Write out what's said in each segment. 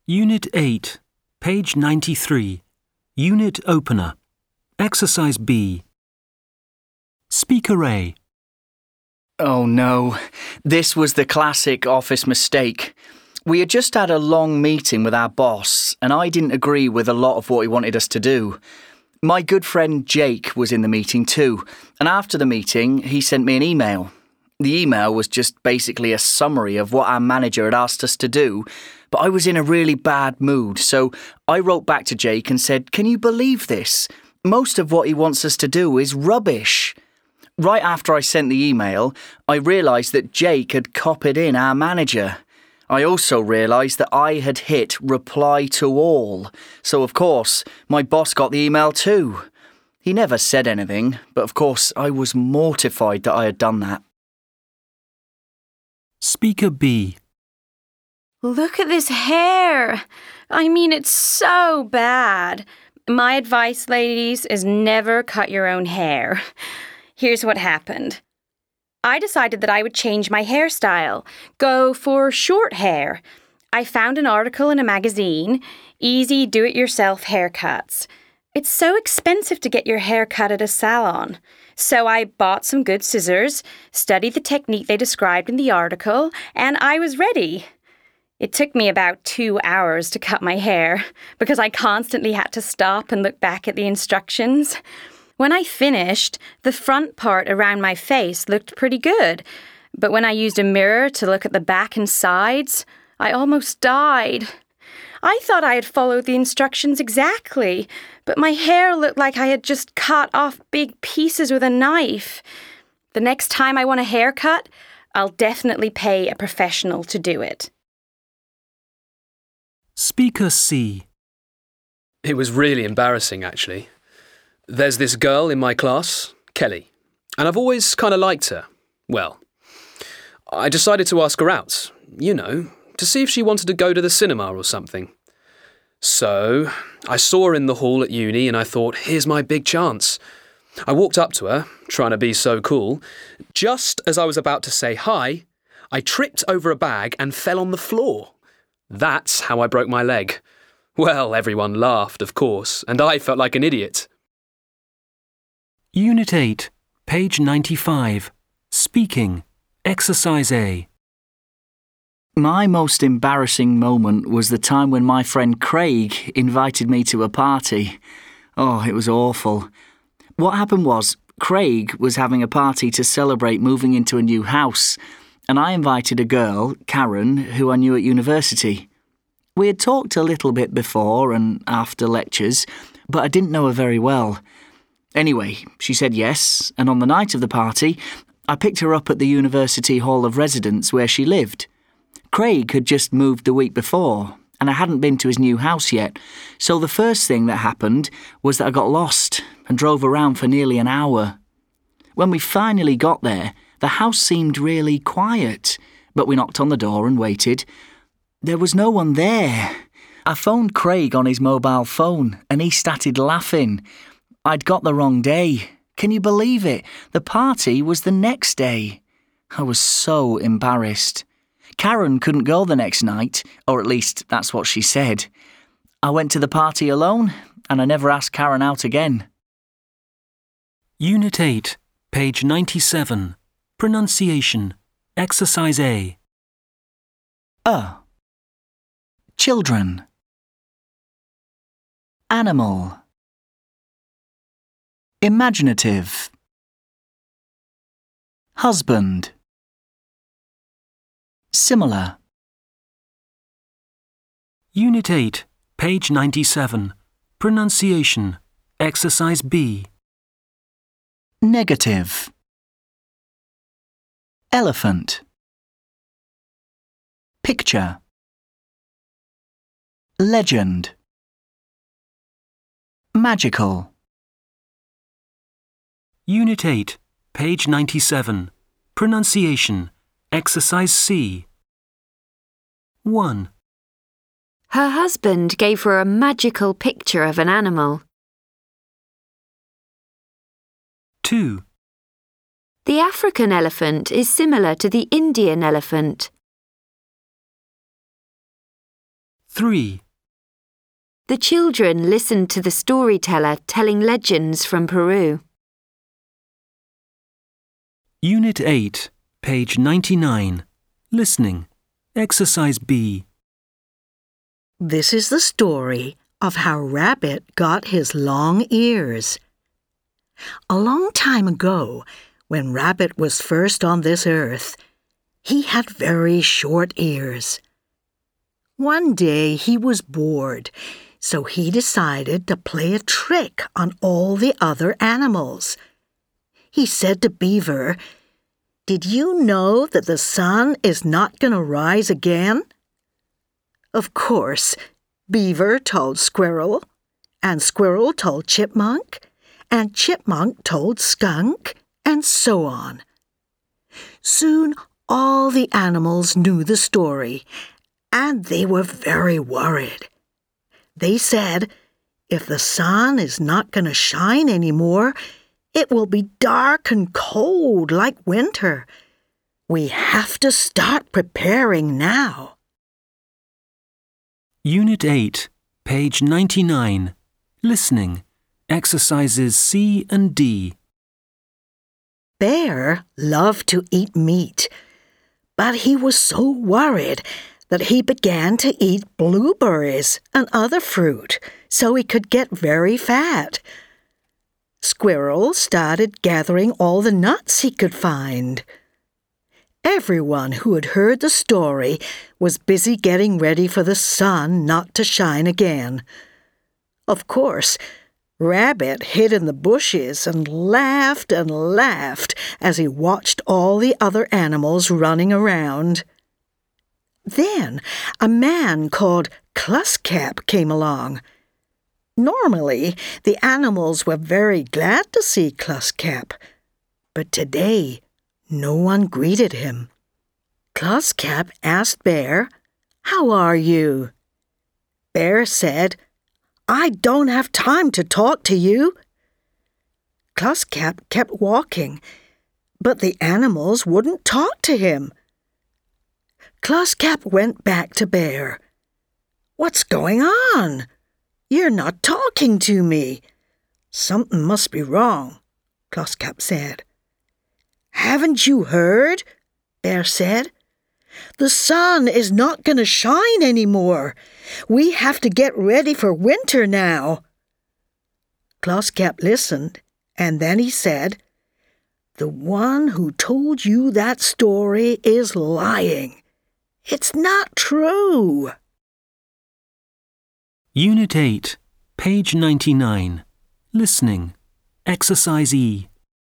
Unit 8, page 93. Unit Opener. Exercise B. Speaker A. Oh no, this was the classic office mistake. We had just had a long meeting with our boss, and I didn't agree with a lot of what he wanted us to do. My good friend Jake was in the meeting too, and after the meeting, he sent me an email. The email was just basically a summary of what our manager had asked us to do, but I was in a really bad mood, so I wrote back to Jake and said, "Can you believe this? Most of what he wants us to do is rubbish." Right after I sent the email, I realised that Jake had copied in our manager. I also realised that I had hit reply to all, so of course, my boss got the email too. He never said anything, but of course I was mortified that I had done that. Speaker B. Look at this hair. I mean, it's so bad. My advice, ladies, is never cut your own hair. Here's what happened. I decided that I would change my hairstyle, go for short hair. I found an article in a magazine, Easy Do-It-Yourself Haircuts. It's so expensive to get your hair cut at a salon. So I bought some good scissors, studied the technique they described in the article, and I was ready. It took me about 2 hours to cut my hair because I constantly had to stop and look back at the instructions. When I finished, the front part around my face looked pretty good, but when I used a mirror to look at the back and sides, I almost died. I thought I had followed the instructions exactly, but my hair looked like I had just cut off big pieces with a knife. The next time I want a haircut, I'll definitely pay a professional to do it. Speaker C. It was really embarrassing, actually. There's this girl in my class, Kelly, and I've always kind of liked her. Well, I decided to ask her out, to see if she wanted to go to the cinema or something. So, I saw her in the hall at uni and I thought, here's my big chance. I walked up to her, trying to be so cool. Just as I was about to say hi, I tripped over a bag and fell on the floor. That's how I broke my leg. Well, everyone laughed, of course, and I felt like an idiot. Unit 8, page 95. Speaking. Exercise A. My most embarrassing moment was the time when my friend Craig invited me to a party. Oh, it was awful. What happened was, Craig was having a party to celebrate moving into a new house, and I invited a girl, Karen, who I knew at university. We had talked a little bit before and after lectures, but I didn't know her very well. Anyway, she said yes, and on the night of the party, I picked her up at the University Hall of Residence where she lived. Craig had just moved the week before, and I hadn't been to his new house yet, so the first thing that happened was that I got lost and drove around for nearly an hour. When we finally got there, the house seemed really quiet, but we knocked on the door and waited. There was no one there. I phoned Craig on his mobile phone, and he started laughing. I'd got the wrong day. Can you believe it? The party was the next day. I was so embarrassed. Karen couldn't go the next night, or at least that's what she said. I went to the party alone, and I never asked Karen out again. Unit 8, page 97. Pronunciation. Exercise A. Children. Animal. Imaginative. Husband. Similar. Unit 8, page 97. Pronunciation. Exercise B. Negative. Elephant. Picture. Legend. Magical. Unit 8, page 97. Pronunciation. Exercise C. 1. Her husband gave her a magical picture of an animal. 2. The African elephant is similar to the Indian elephant. 3. The children listened to the storyteller telling legends from Peru. Unit 8, page 99. Listening. Exercise B. This is the story of how Rabbit got his long ears. A long time ago, when Rabbit was first on this earth, he had very short ears. One day he was bored, so he decided to play a trick on all the other animals. He said to Beaver, "Did you know that the sun is not going to rise again?" Of course, Beaver told Squirrel, and Squirrel told Chipmunk, and Chipmunk told Skunk, and so on. Soon all the animals knew the story, and they were very worried. They said, "If the sun is not going to shine anymore, it will be dark and cold like winter. We have to start preparing now." Unit 8, page 99. Listening. Exercises C and D. Bear loved to eat meat, but he was so worried that he began to eat blueberries and other fruit so he could get very fat. Squirrel started gathering all the nuts he could find. Everyone who had heard the story was busy getting ready for the sun not to shine again. Of course, Rabbit hid in the bushes and laughed as he watched all the other animals running around. Then a man called Cluskap came along. Normally, the animals were very glad to see Cluskap, but today no one greeted him. Cluskap asked Bear, "How are you?" Bear said, "I don't have time to talk to you." Cluskap kept walking, but the animals wouldn't talk to him. Cluskap went back to Bear. "What's going on? You're not talking to me. Something must be wrong," Cluskap said. "Haven't you heard?" Bear said. "The sun is not going to shine anymore. We have to get ready for winter now." Cluskap listened, and then he said, "The one who told you that story is lying. It's not true." Unit 8, page 99. Listening. Exercise E.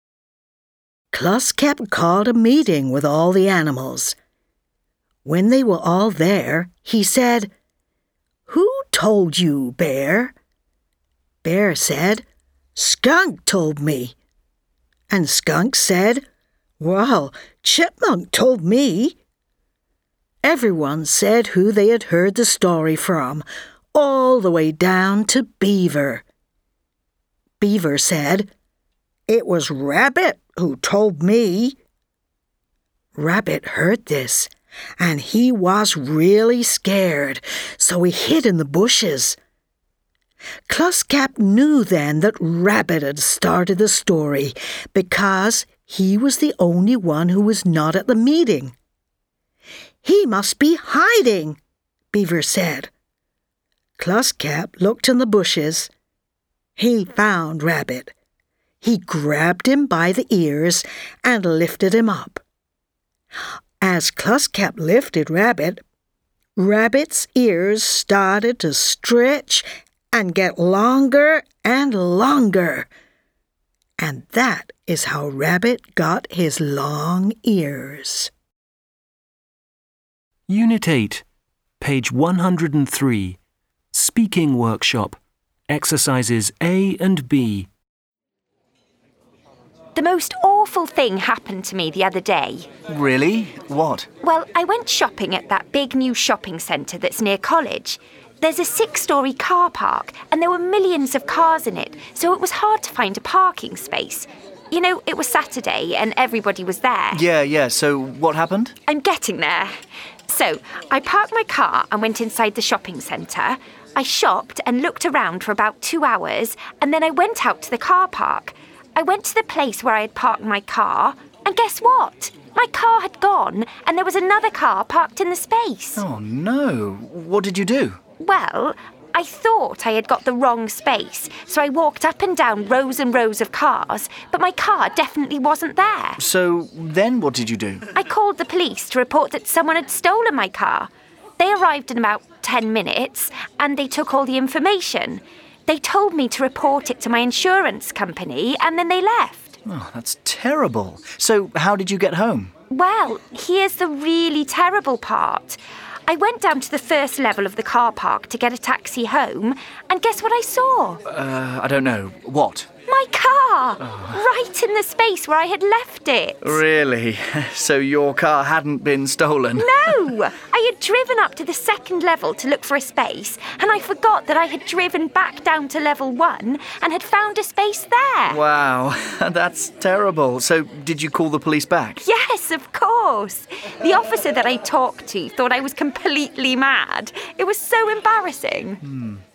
Cluskap called a meeting with all the animals. When they were all there, he said, "Who told you, Bear?" Bear said, "Skunk told me." And Skunk said, "Well, Chipmunk told me." Everyone said who they had heard the story from, all the way down to Beaver. Beaver said, "It was Rabbit who told me." Rabbit heard this, and he was really scared, so he hid in the bushes. Cluskap knew then that Rabbit had started the story because he was the only one who was not at the meeting. "He must be hiding," Beaver said. Cluskap looked in the bushes. He found Rabbit. He grabbed him by the ears and lifted him up. As Cluskap lifted Rabbit, Rabbit's ears started to stretch and get longer and longer. And that is how Rabbit got his long ears. Unit 8, page 103. Speaking Workshop. Exercises A and B. The most awful thing happened to me the other day. Really? What? Well, I went shopping at that big new shopping centre that's near college. There's a 6-storey car park, and there were millions of cars in it, so it was hard to find a parking space. You know, it was Saturday, and everybody was there. Yeah, so what happened? I'm getting there. So, I parked my car and went inside the shopping centre. I shopped and looked around for about 2 hours, and then I went out to the car park. I went to the place where I had parked my car, and guess what? My car had gone, and there was another car parked in the space. Oh, no. What did you do? Well, I thought I had got the wrong space, so I walked up and down rows and rows of cars, but my car definitely wasn't there. So then what did you do? I called the police to report that someone had stolen my car. They arrived in about 10 minutes, and they took all the information. They told me to report it to my insurance company, and then they left. Oh, that's terrible. So how did you get home? Well, here's the really terrible part. I went down to the first level of the car park to get a taxi home, and guess what I saw? I don't know. What? My car! Right in the space where I had left it. Really? So your car hadn't been stolen? No! I had driven up to the second level to look for a space, and I forgot that I had driven back down to level 1 and had found a space there. Wow, that's terrible. So did you call the police back? Yes, of course. The officer that I talked to thought I was completely mad. It was so embarrassing.